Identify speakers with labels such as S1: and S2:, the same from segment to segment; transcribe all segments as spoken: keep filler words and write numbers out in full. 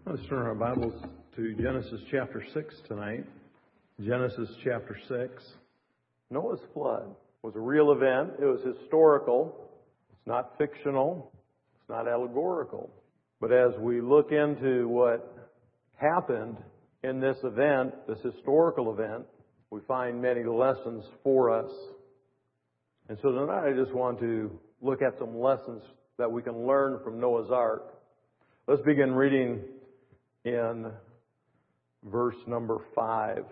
S1: Let's turn our Bibles to Genesis chapter six tonight. Genesis chapter six. Noah's flood was a real event. It was historical. It's not fictional. It's not allegorical. But as we look into what happened in this event, this historical event, we find many lessons for us. And so tonight I just want to look at some lessons that we can learn from Noah's Ark. Let's begin reading in verse number five.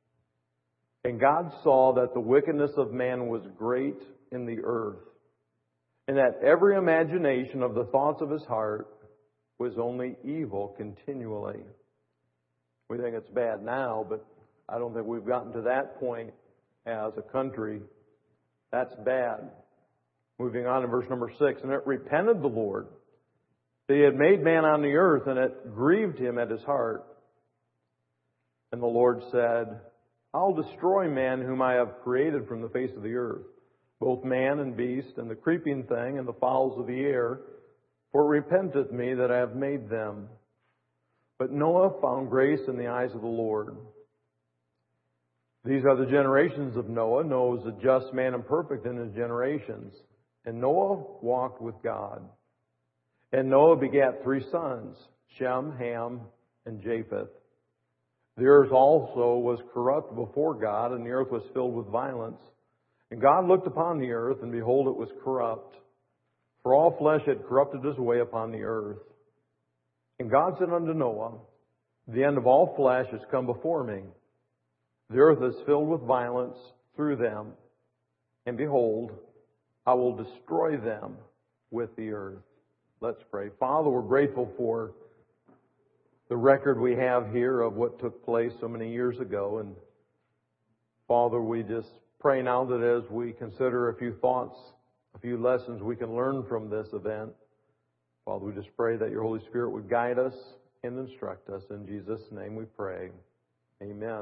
S1: And God saw that the wickedness of man was great in the earth, and that every imagination of the thoughts of his heart was only evil continually. We think it's bad now, but I don't think we've gotten to that point as a country. That's bad. Moving on to verse number six. And it repented the Lord that he had made man on the earth, and it grieved him at his heart. And the Lord said, I'll destroy man whom I have created from the face of the earth, both man and beast, and the creeping thing, and the fowls of the air, for it repenteth me that I have made them. But Noah found grace in the eyes of the Lord. These are the generations of Noah. Noah was a just man and perfect in his generations. And Noah walked with God. And Noah begat three sons, Shem, Ham, and Japheth. The earth also was corrupt before God, and the earth was filled with violence. And God looked upon the earth, and behold, it was corrupt. For all flesh had corrupted his way upon the earth. And God said unto Noah, the end of all flesh is come before me. The earth is filled with violence through them. And behold, I will destroy them with the earth. Let's pray. Father, we're grateful for the record we have here of what took place so many years ago. And Father, we just pray now that as we consider a few thoughts, a few lessons we can learn from this event, Father, we just pray that your Holy Spirit would guide us and instruct us. In Jesus' name we pray. Amen.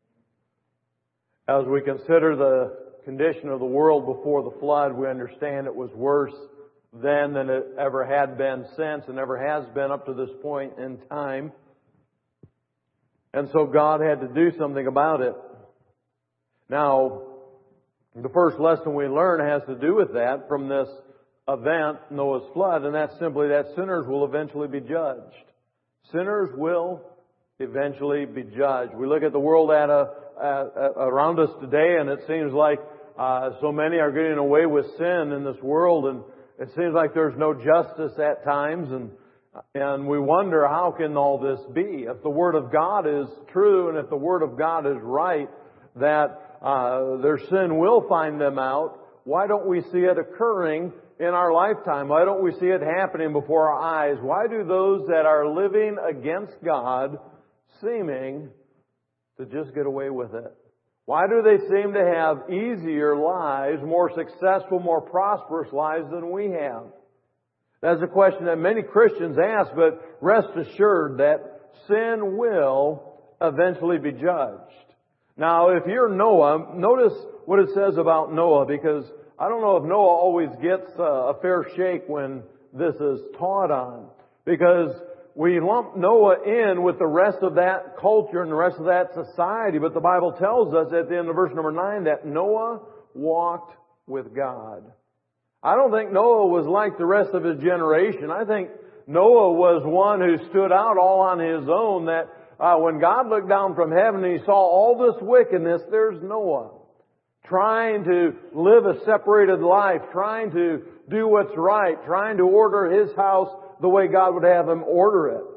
S1: As we consider the condition of the world before the flood, we understand it was worse then than it ever had been since and ever has been up to this point in time. And so God had to do something about it. Now, the first lesson we learn has to do with that from this event, Noah's flood, and that's simply that sinners will eventually be judged. Sinners will eventually be judged. We look at the world at a, at, at, around us today, and it seems like uh, so many are getting away with sin in this world, and it seems like there's no justice at times, and and we wonder, how can all this be? If the Word of God is true, and if the Word of God is right, that uh, their sin will find them out, why don't we see it occurring in our lifetime? Why don't we see it happening before our eyes? Why do those that are living against God seeming to just get away with it? Why do they seem to have easier lives, more successful, more prosperous lives than we have? That's a question that many Christians ask, but rest assured that sin will eventually be judged. Now, if you're Noah, notice what it says about Noah, because I don't know if Noah always gets a fair shake when this is taught on, because we lump Noah in with the rest of that culture and the rest of that society, but the Bible tells us at the end of verse number nine that Noah walked with God. I don't think Noah was like the rest of his generation. I think Noah was one who stood out all on his own, that uh, when God looked down from heaven and he saw all this wickedness, there's Noah trying to live a separated life, trying to do what's right, trying to order his house the way God would have him order it.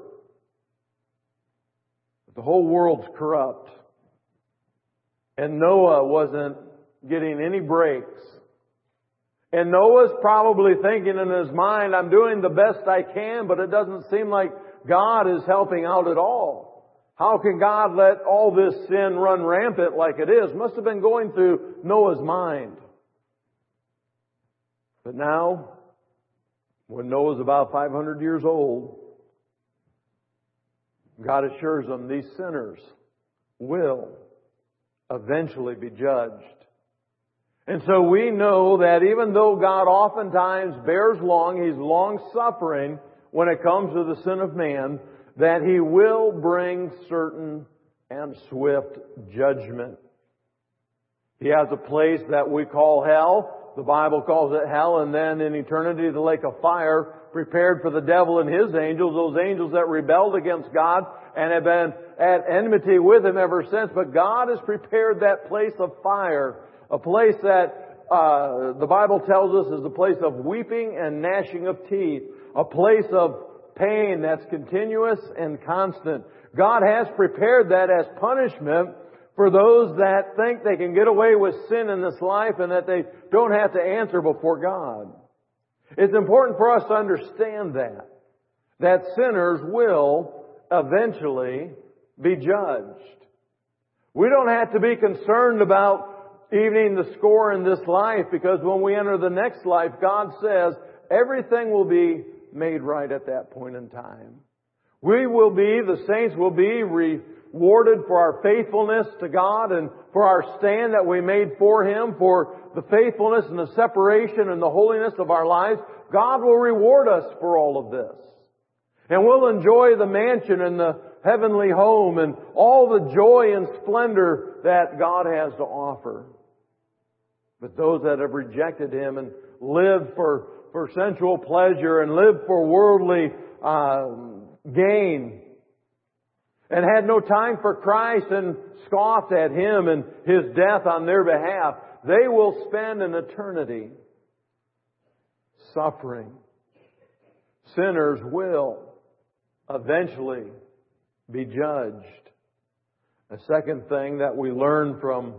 S1: But the whole world's corrupt. And Noah wasn't getting any breaks. And Noah's probably thinking in his mind, I'm doing the best I can, but it doesn't seem like God is helping out at all. How can God let all this sin run rampant like it is? Must have been going through Noah's mind. But now, when Noah's about five hundred years old, God assures them these sinners will eventually be judged. And so we know that even though God oftentimes bears long, He's long-suffering when it comes to the sin of man, that He will bring certain and swift judgment. He has a place that we call hell. The Bible calls it hell, and then in eternity the lake of fire prepared for the devil and his angels, those angels that rebelled against God and have been at enmity with Him ever since. But God has prepared that place of fire, a place that uh, the Bible tells us is a place of weeping and gnashing of teeth, a place of pain that's continuous and constant. God has prepared that as punishment for those that think they can get away with sin in this life and that they don't have to answer before God. It's important for us to understand that, that sinners will eventually be judged. We don't have to be concerned about evening the score in this life, because when we enter the next life, God says everything will be made right at that point in time. We will be, the saints will be rewarded for our faithfulness to God and for our stand that we made for Him, for the faithfulness and the separation and the holiness of our lives. God will reward us for all of this. And we'll enjoy the mansion and the heavenly home and all the joy and splendor that God has to offer. But those that have rejected Him and lived for, for sensual pleasure and lived for worldly uh, gain and had no time for Christ and scoffed at Him and His death on their behalf, they will spend an eternity suffering. Sinners will eventually be judged. A second thing that we learn from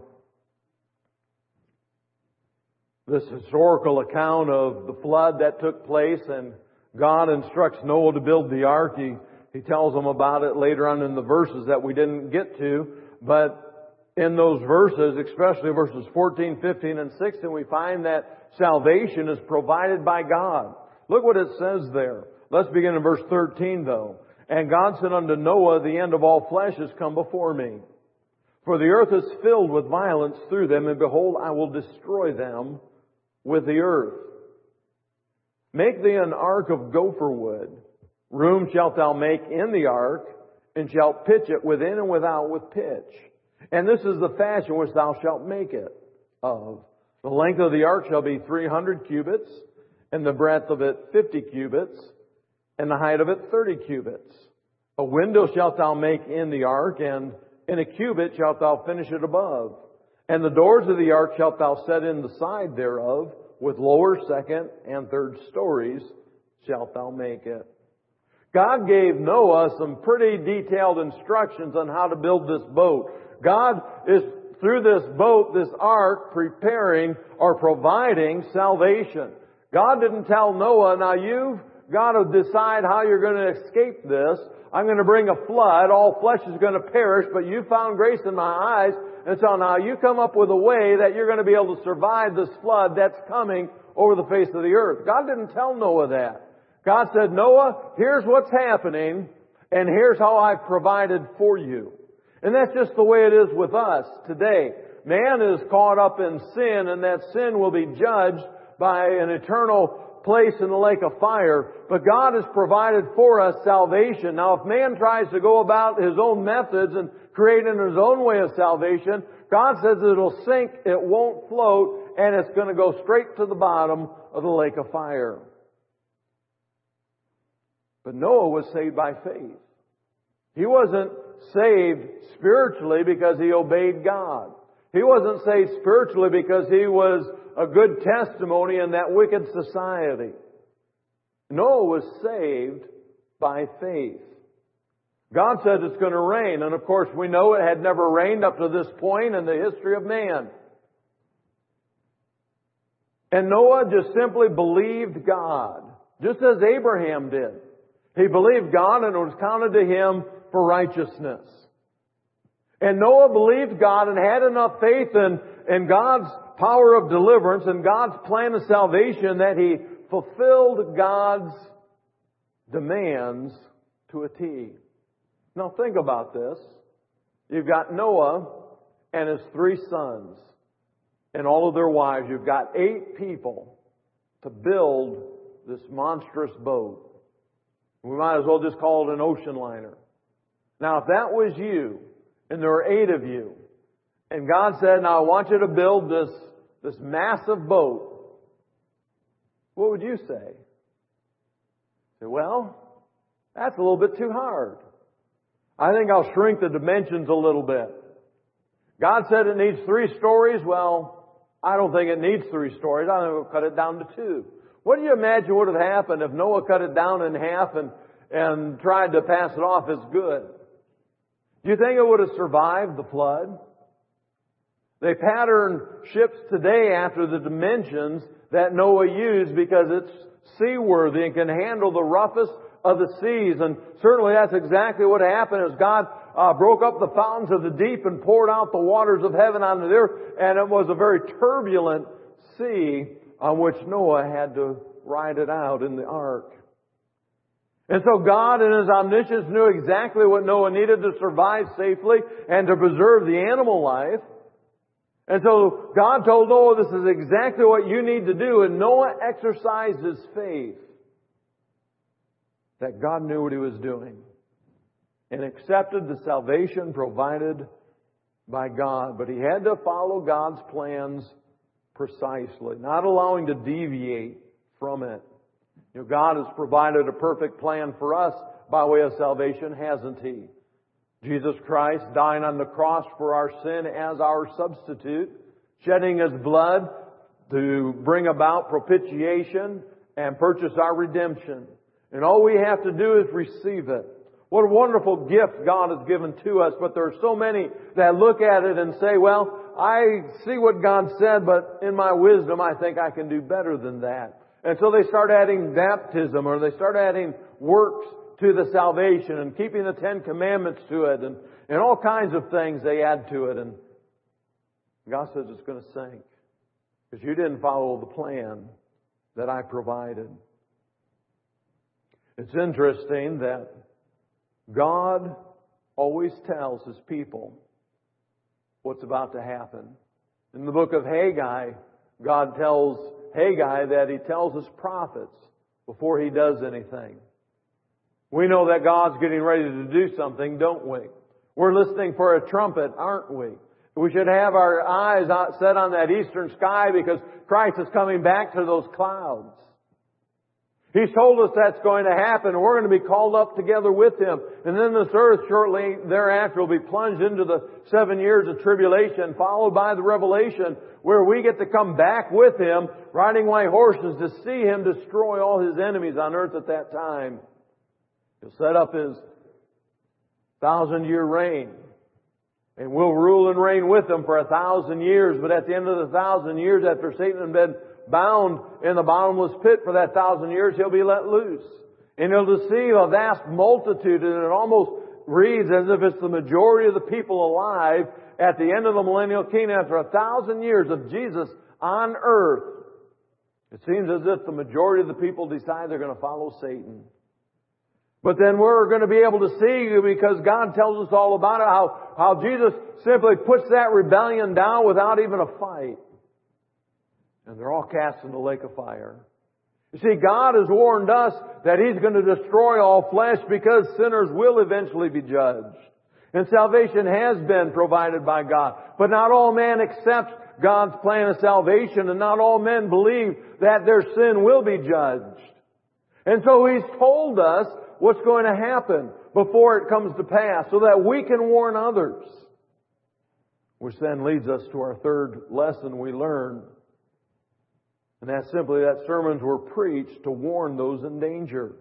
S1: this historical account of the flood that took place, and God instructs Noah to build the ark. He, he tells them about it later on in the verses that we didn't get to. But in those verses, especially verses fourteen, fifteen, and sixteen, we find that salvation is provided by God. Look what it says there. Let's begin in verse thirteen though. And God said unto Noah, the end of all flesh is come before me. For the earth is filled with violence through them, and behold, I will destroy them with the earth. Make thee an ark of gopher wood. Room shalt thou make in the ark, and shalt pitch it within and without with pitch. And this is the fashion which thou shalt make it of. The length of the ark shall be three hundred cubits, and the breadth of it fifty cubits, and the height of it thirty cubits. A window shalt thou make in the ark, and in a cubit shalt thou finish it above. And the doors of the ark shalt thou set in the side thereof, with lower, second, and third stories shalt thou make it. God gave Noah some pretty detailed instructions on how to build this boat. God is, through this boat, this ark, preparing or providing salvation. God didn't tell Noah, now you've got to decide how you're going to escape this. I'm going to bring a flood. All flesh is going to perish, but you found grace in my eyes. And so now you come up with a way that you're going to be able to survive this flood that's coming over the face of the earth. God didn't tell Noah that. God said, Noah, here's what's happening, and here's how I've provided for you. And that's just the way it is with us today. Man is caught up in sin, and that sin will be judged by an eternal place in the lake of fire. But God has provided for us salvation. Now, if man tries to go about his own methods and create in his own way of salvation, God says it'll sink, it won't float, and it's going to go straight to the bottom of the lake of fire. But Noah was saved by faith. He wasn't saved spiritually because he obeyed God. He wasn't saved spiritually because he was a good testimony in that wicked society. Noah was saved by faith. God said it's going to rain, and of course we know it had never rained up to this point in the history of man. And Noah just simply believed God, just as Abraham did. He believed God, and it was counted to him for righteousness. And Noah believed God and had enough faith in, in God's power of deliverance and God's plan of salvation that he fulfilled God's demands to a T. Now think about this. You've got Noah and his three sons and all of their wives. You've got eight people to build this monstrous boat. We might as well just call it an ocean liner. Now, if that was you, and there were eight of you, and God said, now I want you to build this, this massive boat, what would you say? Say, well, that's a little bit too hard. I think I'll shrink the dimensions a little bit. God said it needs three stories. Well, I don't think it needs three stories. I think we'll cut it down to two. What do you imagine would have happened if Noah cut it down in half and, and tried to pass it off as good? Do you think it would have survived the flood? They pattern ships today after the dimensions that Noah used because it's seaworthy and can handle the roughest of the seas. And certainly that's exactly what happened as God uh, broke up the fountains of the deep and poured out the waters of heaven onto the earth. And it was a very turbulent sea on which Noah had to ride it out in the ark. And so God in His omniscience knew exactly what Noah needed to survive safely and to preserve the animal life. And so God told Noah, this is exactly what you need to do. And Noah exercised his faith that God knew what He was doing and accepted the salvation provided by God. But he had to follow God's plans precisely, not allowing to deviate from it. You know, God has provided a perfect plan for us by way of salvation, hasn't He? Jesus Christ dying on the cross for our sin as our substitute, shedding His blood to bring about propitiation and purchase our redemption. And all we have to do is receive it. What a wonderful gift God has given to us, but there are so many that look at it and say, well, I see what God said, but in my wisdom I think I can do better than that. And so they start adding baptism, or they start adding works to the salvation and keeping the Ten Commandments to it, and, and all kinds of things they add to it. And God says it's going to sink because you didn't follow the plan that I provided. It's interesting that God always tells His people what's about to happen. In the book of Haggai, God tells Haggai that He tells His prophets before He does anything. We know that God's getting ready to do something, don't we? We're listening for a trumpet, aren't we? We should have our eyes set on that eastern sky because Christ is coming back to those clouds. He's told us that's going to happen. We're going to be called up together with Him. And then this earth shortly thereafter will be plunged into the seven years of tribulation, followed by the revelation where we get to come back with Him, riding white horses to see Him destroy all His enemies on earth at that time. He'll set up His thousand year reign. And we'll rule and reign with Him for a thousand years. But at the end of the thousand years, after Satan had been bound in the bottomless pit for that thousand years, he'll be let loose. And he'll deceive a vast multitude, and it almost reads as if it's the majority of the people alive at the end of the millennial kingdom after a thousand years of Jesus on earth. It seems as if the majority of the people decide they're going to follow Satan. But then we're going to be able to see, because God tells us all about it, how, how Jesus simply puts that rebellion down without even a fight. And they're all cast in the lake of fire. You see, God has warned us that He's going to destroy all flesh because sinners will eventually be judged. And salvation has been provided by God. But not all man accepts God's plan of salvation, and not all men believe that their sin will be judged. And so He's told us what's going to happen before it comes to pass so that we can warn others. Which then leads us to our third lesson we learn. And that's simply that sermons were preached to warn those in danger.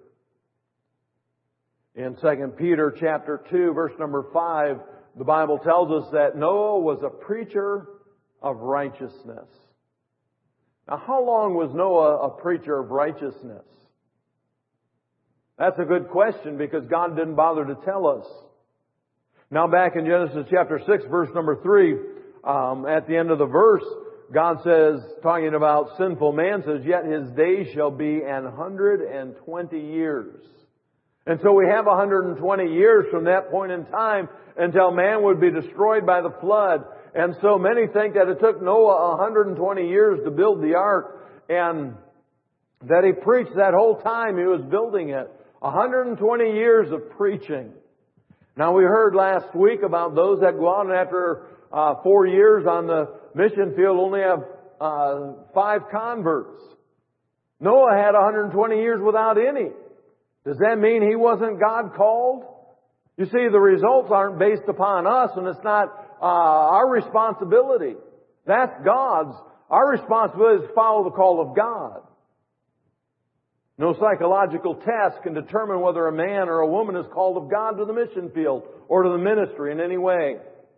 S1: In Second Peter chapter two, verse number five, the Bible tells us that Noah was a preacher of righteousness. Now, how long was Noah a preacher of righteousness? That's a good question, because God didn't bother to tell us. Now, back in Genesis chapter six, verse number three, um, at the end of the verse, God says, talking about sinful man, says, yet his days shall be an hundred and twenty years. And so we have one hundred twenty years from that point in time until man would be destroyed by the flood. And so many think that it took Noah one hundred twenty years to build the ark, and that he preached that whole time he was building it. one hundred twenty years of preaching. Now we heard last week about those that go out and after uh, four years on the mission field only have uh, five converts. Noah had one hundred twenty years without any. Does that mean he wasn't God called? You see, the results aren't based upon us, and it's not uh, our responsibility. That's God's. Our responsibility is to follow the call of God. No psychological test can determine whether a man or a woman is called of God to the mission field or to the ministry in any way.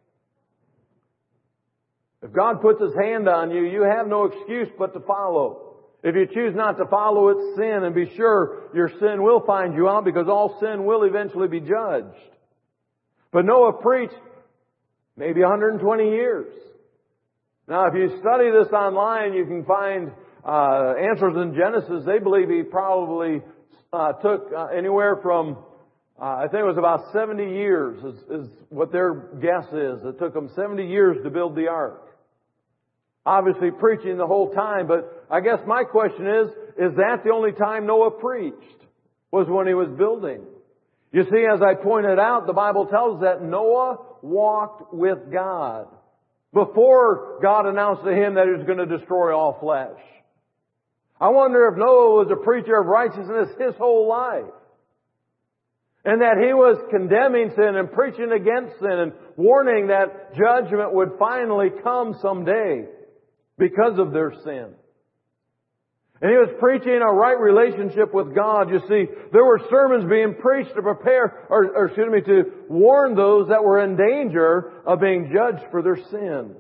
S1: If God puts His hand on you, you have no excuse but to follow. If you choose not to follow, it's sin, and be sure your sin will find you out, because all sin will eventually be judged. But Noah preached maybe one hundred twenty years. Now, if you study this online, you can find uh, answers in Genesis. They believe he probably uh, took uh, anywhere from, uh, I think it was about seventy years is, is what their guess is. It took them seventy years to build the ark. Obviously preaching the whole time, but I guess my question is, is that the only time Noah preached? Was when he was building? You see, as I pointed out, the Bible tells us that Noah walked with God before God announced to him that He was going to destroy all flesh. I wonder if Noah was a preacher of righteousness his whole life, and that he was condemning sin and preaching against sin and warning that judgment would finally come someday because of their sin. And he was preaching a right relationship with God. You see, there were sermons being preached to prepare, or, or excuse me, to warn those that were in danger of being judged for their sin.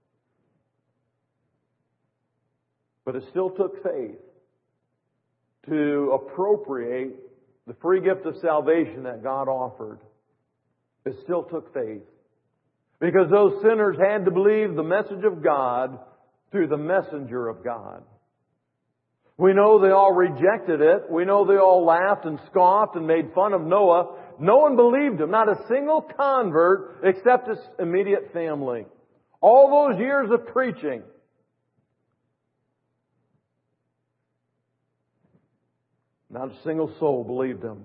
S1: But it still took faith to appropriate the free gift of salvation that God offered. It still took faith. Because those sinners had to believe the message of God through the messenger of God. We know they all rejected it. We know they all laughed and scoffed and made fun of Noah. No one believed him. Not a single convert except his immediate family. All those years of preaching. Not a single soul believed him.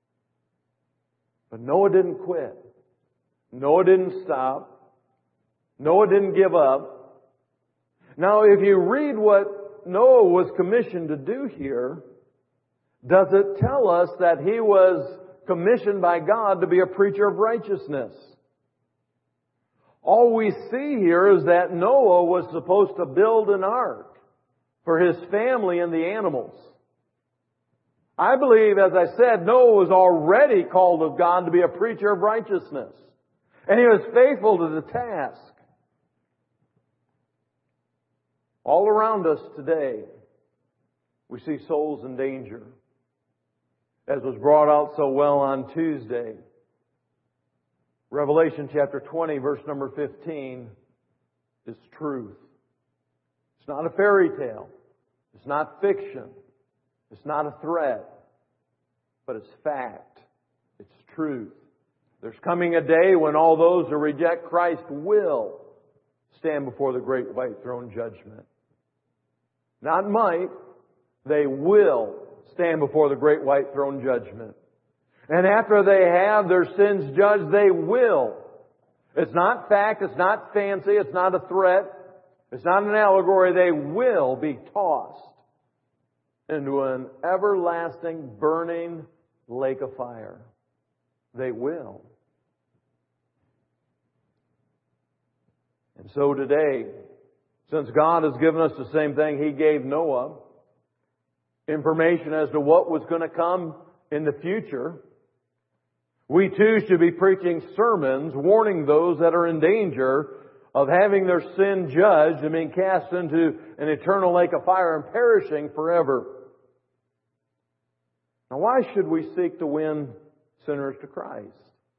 S1: But Noah didn't quit. Noah didn't stop. Noah didn't give up. Now, if you read what Noah was commissioned to do here, does it tell us that he was commissioned by God to be a preacher of righteousness? All we see here is that Noah was supposed to build an ark for his family and the animals. I believe, as I said, Noah was already called of God to be a preacher of righteousness. And he was faithful to the task. All around us today, we see souls in danger. As was brought out so well on Tuesday, Revelation chapter twenty, verse number fifteen, is truth. It's not a fairy tale. It's not fiction. It's not a threat. But it's fact. It's truth. There's coming a day when all those who reject Christ will stand before the great white throne judgment. Not might, they will stand before the great white throne judgment. And after they have their sins judged, they will. It's not fact, it's not fancy, it's not a threat, it's not an allegory. They will be tossed into an everlasting burning lake of fire. They will. And so today, since God has given us the same thing He gave Noah, information as to what was going to come in the future, we too should be preaching sermons warning those that are in danger of having their sin judged and being cast into an eternal lake of fire and perishing forever. Now, why should we seek to win sinners to Christ?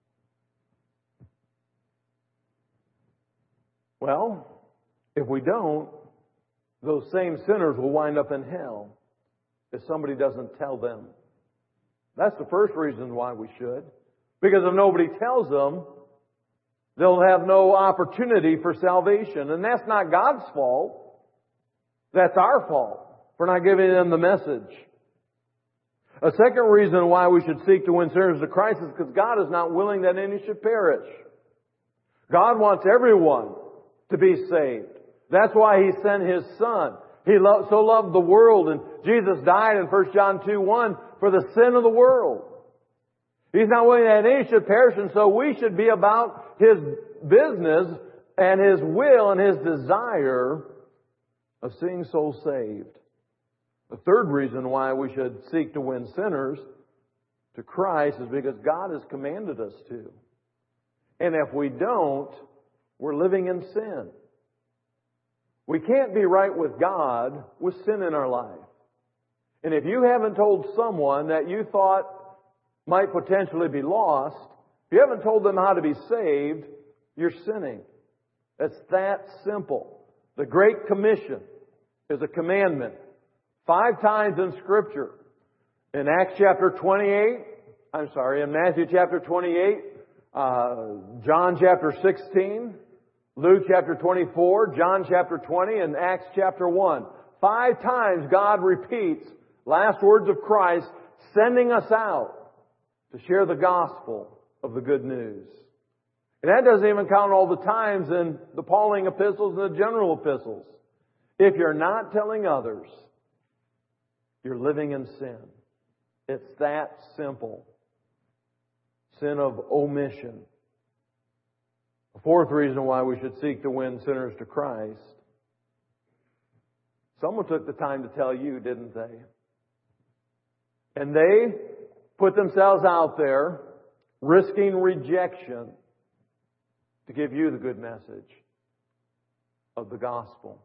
S1: Well, if we don't, those same sinners will wind up in hell if somebody doesn't tell them. That's the first reason why we should. Because if nobody tells them, they'll have no opportunity for salvation. And that's not God's fault. That's our fault for not giving them the message. A second reason why we should seek to win sinners to Christ is because God is not willing that any should perish. God wants everyone to be saved. That's why He sent His Son. He lo- so loved the world, and Jesus died in First John two one for the sin of the world. He's not willing that any should perish, and so we should be about His business and His will and His desire of seeing souls saved. The third reason why we should seek to win sinners to Christ is because God has commanded us to. And if we don't, we're living in sin. We can't be right with God with sin in our life. And if you haven't told someone that you thought might potentially be lost, if you haven't told them how to be saved, you're sinning. It's that simple. The Great Commission is a commandment. Five times in Scripture. In Acts chapter twenty-eight, I'm sorry, in Matthew chapter twenty-eight, uh, John chapter sixteen, Luke chapter twenty-four, John chapter twenty, and Acts chapter one. Five times God repeats last words of Christ sending us out to share the gospel of the good news. And that doesn't even count all the times in the Pauline epistles and the general epistles. If you're not telling others, you're living in sin. It's that simple. Sin of omission. The fourth reason why we should seek to win sinners to Christ. Someone took the time to tell you, didn't they? And they put themselves out there, risking rejection, to give you the good message of the gospel.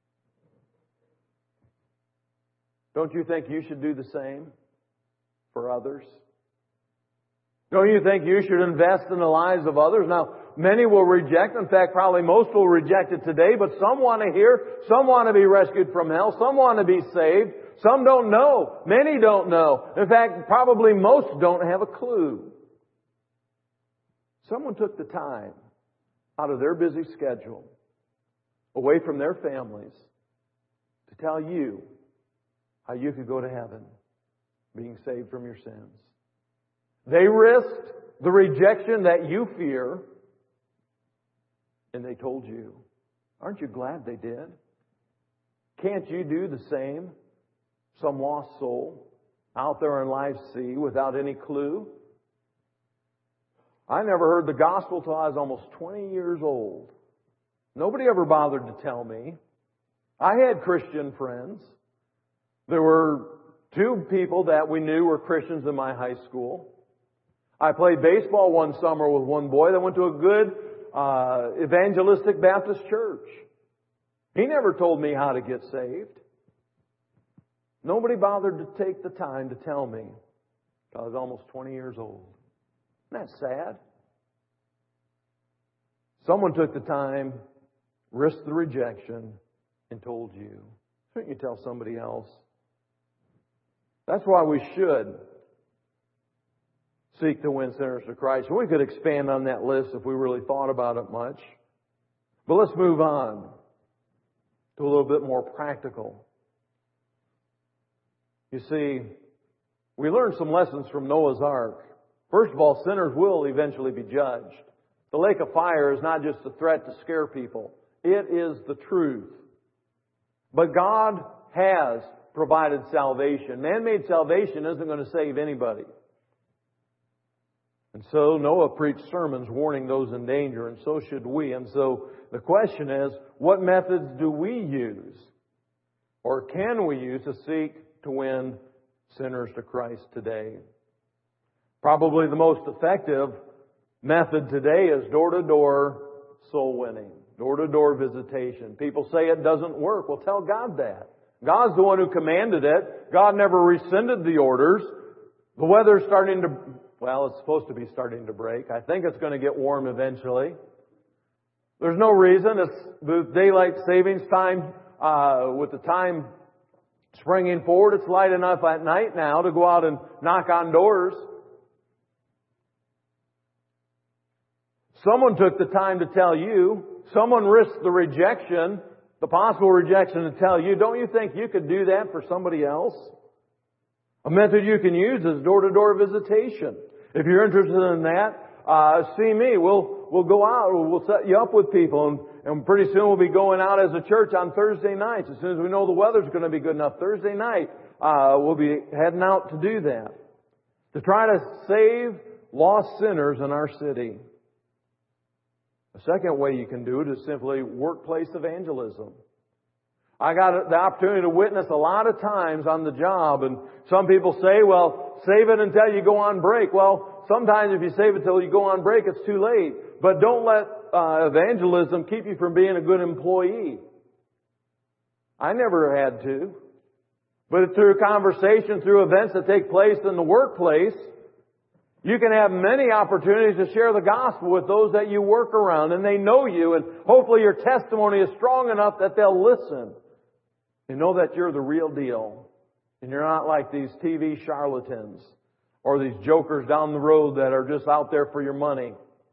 S1: Don't you think you should do the same for others? Don't you think you should invest in the lives of others? Now, many will reject. In fact, probably most will reject it today, but some want to hear. Some want to be rescued from hell. Some want to be saved. Some don't know. Many don't know. In fact, probably most don't have a clue. Someone took the time out of their busy schedule, away from their families, to tell you how you could go to heaven being saved from your sins. They risked the rejection that you fear, and they told you. Aren't you glad they did? Can't you do the same? Some lost soul out there in life's sea without any clue? I never heard the gospel till I was almost twenty years old. Nobody ever bothered to tell me. I had Christian friends. There were two people that we knew were Christians in my high school. I played baseball one summer with one boy that went to a good uh, evangelistic Baptist church. He never told me how to get saved. Nobody bothered to take the time to tell me. I was almost twenty years old. Isn't that sad? Someone took the time, risked the rejection, and told you. Shouldn't you tell somebody else? That's why we should seek to win sinners to Christ. We could expand on that list if we really thought about it much. But let's move on to a little bit more practical. You see, we learned some lessons from Noah's Ark. First of all, sinners will eventually be judged. The lake of fire is not just a threat to scare people. It is the truth. But God has provided salvation. Man-made salvation isn't going to save anybody. And so Noah preached sermons warning those in danger, and so should we. And so the question is, what methods do we use, or can we use, to seek to win sinners to Christ today? Probably the most effective method today is door-to-door soul winning, door-to-door visitation. People say it doesn't work. Well, tell God that. God's the one who commanded it. God never rescinded the orders. The weather's starting to, well, it's supposed to be starting to break. I think it's going to get warm eventually. There's no reason. It's the daylight savings time, uh, with the time springing forward. It's light enough at night now to go out and knock on doors. Someone took the time to tell you. Someone risked the rejection, the possible rejection, to tell you. Don't you think you could do that for somebody else? A method you can use is door-to-door visitation. If you're interested in that, uh, see me. We'll, we'll go out. We'll set you up with people. And, and pretty soon we'll be going out as a church on Thursday nights. As soon as we know the weather's going to be good enough, Thursday night, uh, we'll be heading out to do that. To try to save lost sinners in our city. The second way you can do it is simply workplace evangelism. I got the opportunity to witness a lot of times on the job, and some people say, well, save it until you go on break. Well, sometimes if you save it until you go on break, it's too late. But don't let uh, evangelism keep you from being a good employee. I never had to. But through conversation, through events that take place in the workplace, you can have many opportunities to share the gospel with those that you work around, and they know you, and hopefully your testimony is strong enough that they'll listen. You know that you're the real deal. And you're not like these T V charlatans or these jokers down the road that are just out there for your money.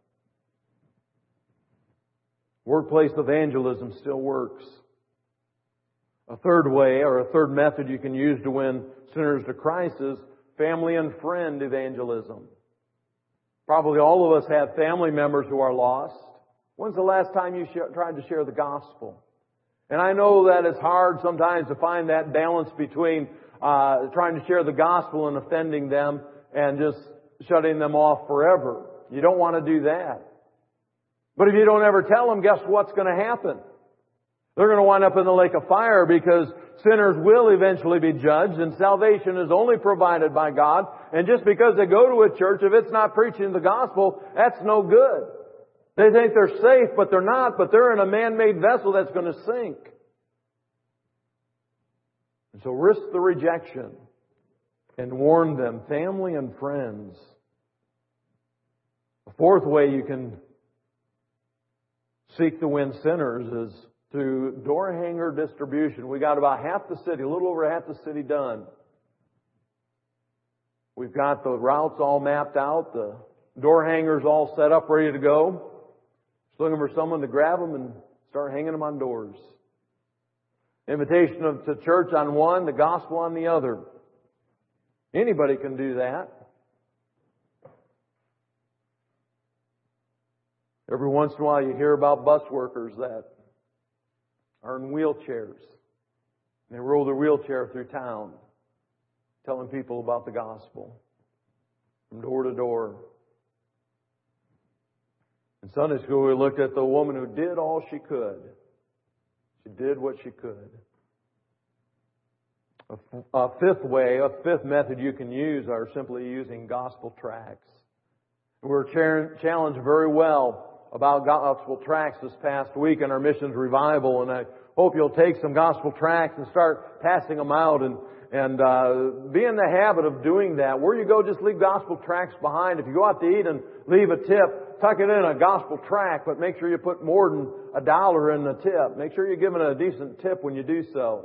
S1: Workplace evangelism still works. A third way, or a third method you can use to win sinners to Christ is family and friend evangelism. Probably all of us have family members who are lost. When's the last time you sh- tried to share the gospel? And I know that it's hard sometimes to find that balance between uh, trying to share the gospel and offending them and just shutting them off forever. You don't want to do that. But if you don't ever tell them, guess what's going to happen? They're going to wind up in the lake of fire because sinners will eventually be judged and salvation is only provided by God. And just because they go to a church, if it's not preaching the gospel, that's no good. They think they're safe, but they're not, but they're in a man-made vessel that's going to sink. And so risk the rejection and warn them, family and friends. A fourth way you can seek to win sinners is through door hanger distribution. We got about half the city, a little over half the city done. We've got the routes all mapped out, the door hangers all set up, ready to go. Just looking for someone to grab them and start hanging them on doors. Invitation of, to church on one, the gospel on the other. Anybody can do that. Every once in a while you hear about bus workers that are in wheelchairs. And they roll their wheelchair through town, telling people about the gospel from door to door. In Sunday school, we looked at the woman who did all she could. She did what she could. A, a fifth way, a fifth method you can use are simply using gospel tracts. We were challenged very well about gospel tracts this past week in our missions revival, and I hope you'll take some gospel tracts and start passing them out and and uh, be in the habit of doing that. Where you go, just leave gospel tracts behind. If you go out to eat and leave a tip, tuck it in a gospel tract, but make sure you put more than a dollar in the tip. Make sure you're giving a decent tip when you do so.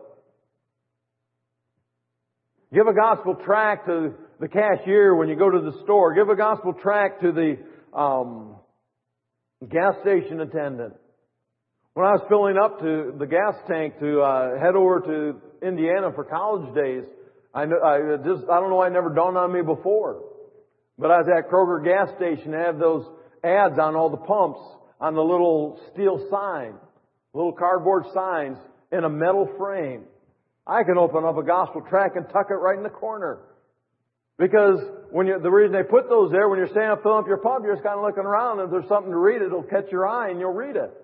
S1: Give a gospel tract to the cashier when you go to the store. Give a gospel tract to the um, gas station attendant. When I was filling up to the gas tank to uh, head over to Indiana for college days, I, I just I don't know why it never dawned on me before. But I was at Kroger gas station. They have those ads on all the pumps on the little steel sign, little cardboard signs in a metal frame. I can open up a gospel tract and tuck it right in the corner. Because when you, the reason they put those there, when you're standing up filling up your pump, you're just kind of looking around, and if there's something to read, it'll catch your eye and you'll read it.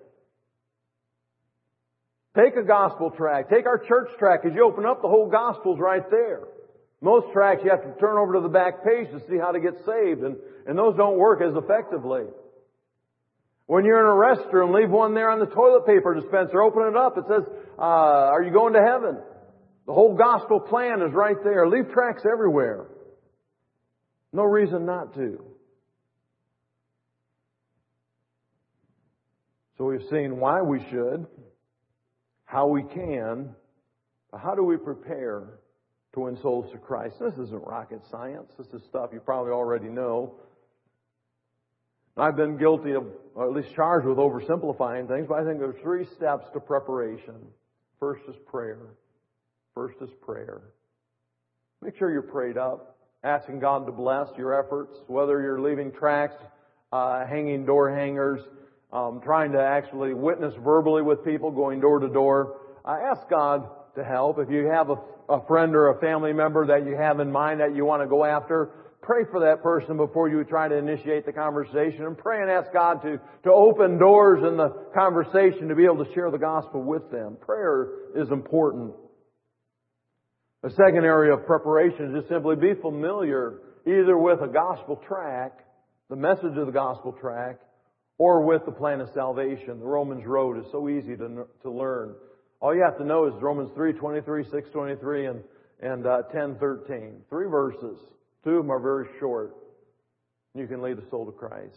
S1: Take a gospel tract. Take our church tract. As you open up, the whole gospel's right there. Most tracts you have to turn over to the back page to see how to get saved, and, and those don't work as effectively. When you're in a restroom, leave one there on the toilet paper dispenser. Open it up. It says, uh, are you going to heaven? The whole gospel plan is right there. Leave tracts everywhere. No reason not to. So we've seen why we should, how we can, how do we prepare to win souls to Christ? This isn't rocket science. This is stuff you probably already know. I've been guilty of, or at least charged with oversimplifying things, but I think there's three steps to preparation. First is prayer. First is prayer. make sure you're prayed up, asking God to bless your efforts, whether you're leaving tracts, uh, hanging door hangers, um, trying to actually witness verbally with people, going door to door. Uh, ask God to help. If you have a, a friend or a family member that you have in mind that you want to go after, pray for that person before you try to initiate the conversation, and pray and ask God to, to open doors in the conversation to be able to share the gospel with them. Prayer is important. The second area of preparation is just simply be familiar either with a gospel tract, the message of the gospel tract, or with the plan of salvation. The Romans Road is so easy to, to learn. All you have to know is Romans three twenty-three, six twenty-three, and, and uh, ten thirteen. Three verses. Two of them are very short. You can lead a soul to Christ.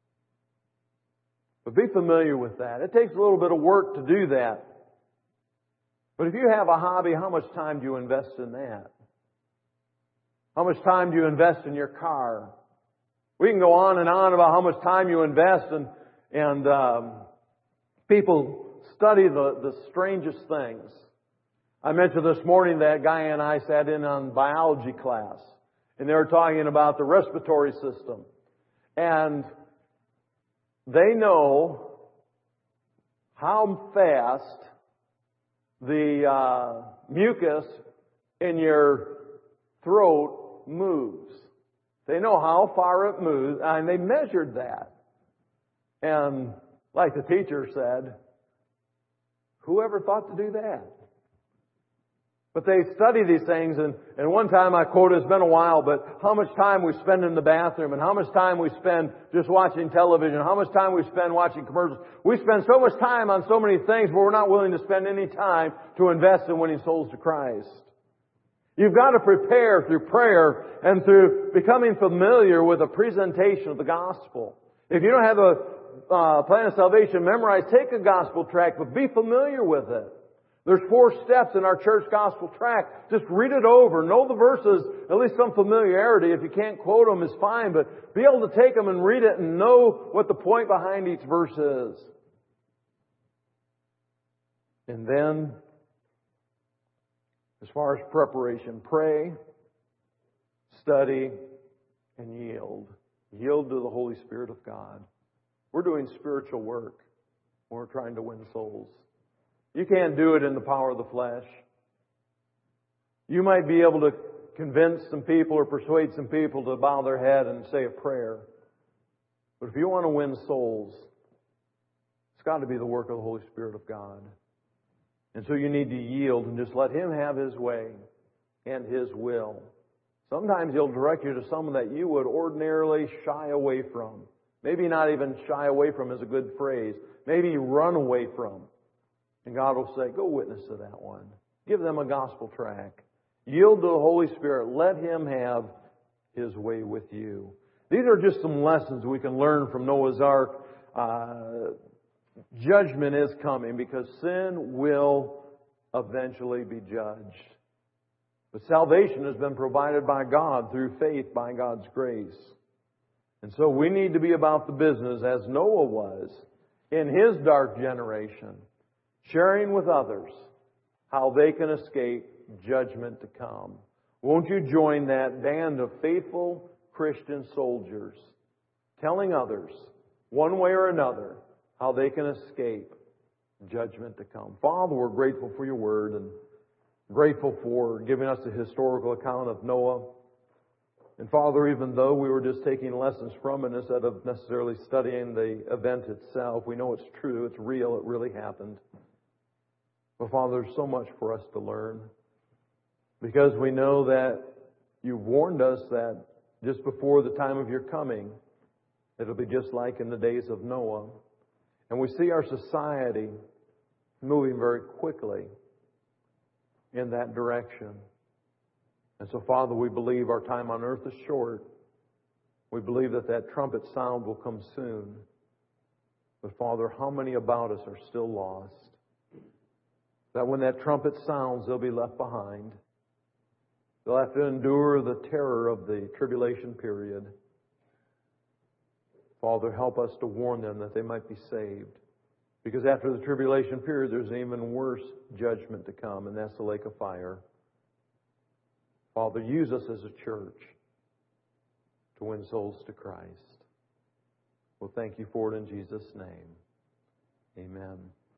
S1: But be familiar with that. It takes a little bit of work to do that. But if you have a hobby, how much time do you invest in that? How much time do you invest in your car? We can go on and on about how much time you invest, and and um, people study the, the strangest things. I mentioned this morning that Guy and I sat in on biology class, and they were talking about the respiratory system. And they know how fast the uh, mucus in your throat moves. They know how far it moves, and they measured that. And like the teacher said, whoever thought to do that? But they study these things, and, and one time I quoted, it's been a while, but how much time we spend in the bathroom, and how much time we spend just watching television, how much time we spend watching commercials. We spend so much time on so many things, but we're not willing to spend any time to invest in winning souls to Christ. You've got to prepare through prayer and through becoming familiar with a presentation of the gospel. If you don't have a uh, plan of salvation memorized, take a gospel tract, but be familiar with it. There's four steps in our church gospel tract. Just read it over. Know the verses, at least some familiarity. If you can't quote them, it's fine, but be able to take them and read it and know what the point behind each verse is. And then, as far as preparation, pray, study, and yield. Yield to the Holy Spirit of God. We're doing spiritual work when we're trying to win souls. You can't do it in the power of the flesh. You might be able to convince some people or persuade some people to bow their head and say a prayer. But if you want to win souls, it's got to be the work of the Holy Spirit of God. And so you need to yield and just let Him have His way and His will. Sometimes He'll direct you to someone that you would ordinarily shy away from. Maybe not even shy away from is a good phrase. Maybe run away from. And God will say, go witness to that one. Give them a gospel tract. Yield to the Holy Spirit. Let Him have His way with you. These are just some lessons we can learn from Noah's Ark. Uh, judgment is coming because sin will eventually be judged. But salvation has been provided by God through faith by God's grace. And so we need to be about the business as Noah was in his dark generation, sharing with others how they can escape judgment to come. Won't you join that band of faithful Christian soldiers, telling others, one way or another, how they can escape judgment to come? Father, we're grateful for your word and grateful for giving us a historical account of Noah. And Father, even though we were just taking lessons from it instead of necessarily studying the event itself, we know it's true, it's real, it really happened. But Father, there's so much for us to learn because we know that you warned us that just before the time of your coming, it'll be just like in the days of Noah. And we see our society moving very quickly in that direction. And so, Father, we believe our time on earth is short. We believe that that trumpet sound will come soon. But, Father, how many about us are still lost? That when that trumpet sounds, they'll be left behind. They'll have to endure the terror of the tribulation period. Father, help us to warn them that they might be saved. Because after the tribulation period, there's an even worse judgment to come, and that's the lake of fire. Father, use us as a church to win souls to Christ. Well, thank you for it in Jesus' name. Amen.